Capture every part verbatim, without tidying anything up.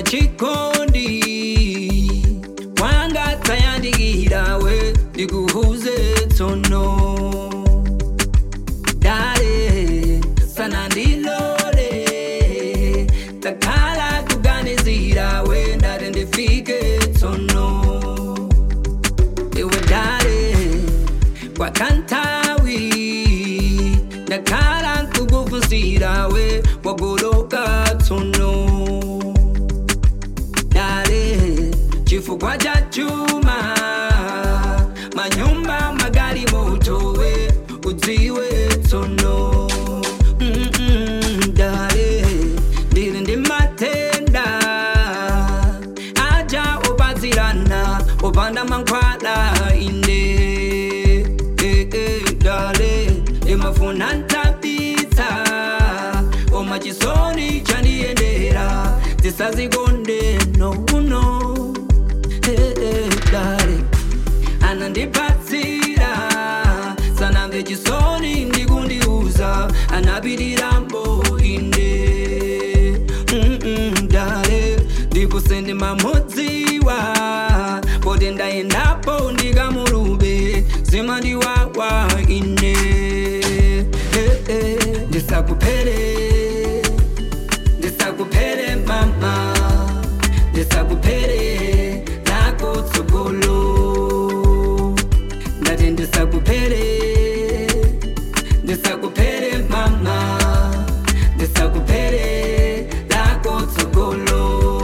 chikondi wanga tayandigira we ndikuhuze tsono dale sana ndilole takala kuganizira we ndare ndifike tsono ewe dale kwa kantawi ndakala kugufusira we wagoloka tsono chifukwa cha chuma manyumba magari moto we udziwe tsono mm -mm, dale ndiri ndi matenda aja opazirana opanda mankhwala ine eh, eh, dale imafuna ntapitsa oma chisoni chandiendera zisazikonde no no dale anandipatsira sana vechisoni ndikundiuza anapidirambo inde mm -mm, dale ndikusende mamudziwa poti ndaendapo ndikamurube zimandiwawa ine eh, eh, ndisakuphere ndisakuphere mama ndisakuphere ndati ndisakuphere ndisakuphere mama ndisakuphere lako tsogolo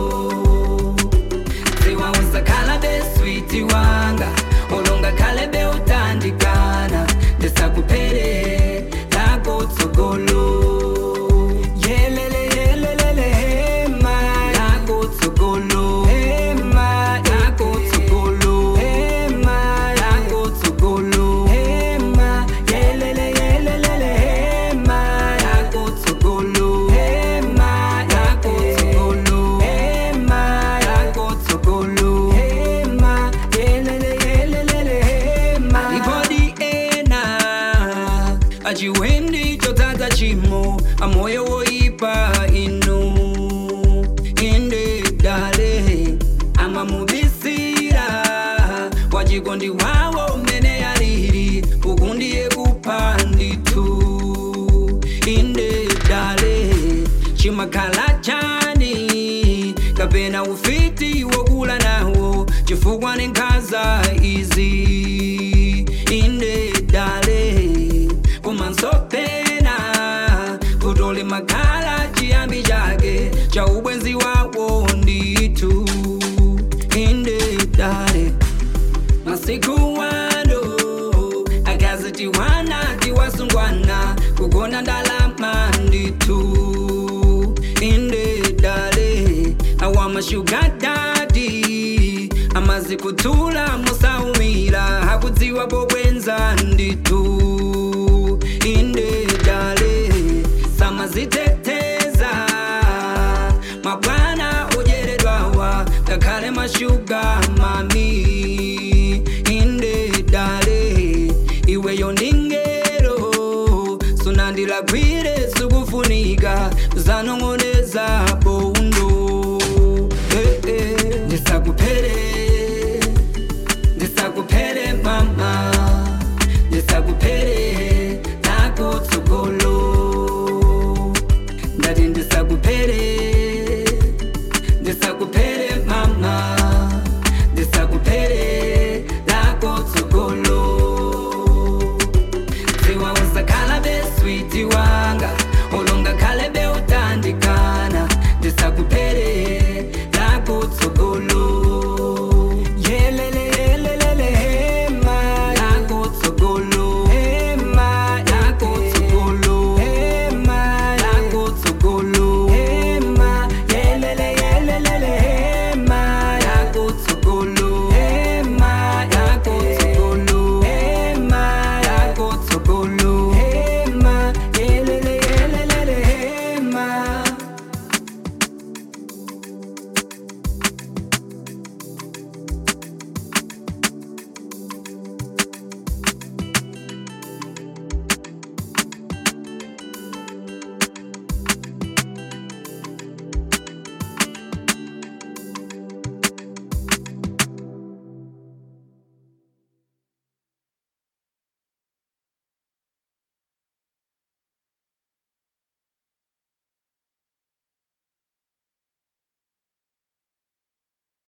ziwa usakhala beswiti wanga olonga khale beutandikana ndisakuphere lako tsogolo yelele yelele hema lako tsogolo hema lako tsogolo hema lako tsogolo hema yelele yelele hema lako tsogolo hema lako tsogolo hema lako tsogolo hema yelele yelele hema ibodi ena achiwendi chotata chimo amoyo woipa inu inde dale amamubisira wachikondi wawo mene yariri ukundiye kupanditu inde dale chimakhala chani kapena ufiti wokula nawo chifukwa nenkhaza izi inde dale kumansopena kutole makhala chiyambi chake cha ubwenzi wawo nditu inde dale masiku wano akaziti wana tiwasungwana kugona ndalama nditu inde dale awama sugar daddy amazikutula musaumira hakudziwa bobwenza nditu inde dale samaziteteza mabwana ujeredwawa kakale mashuga mami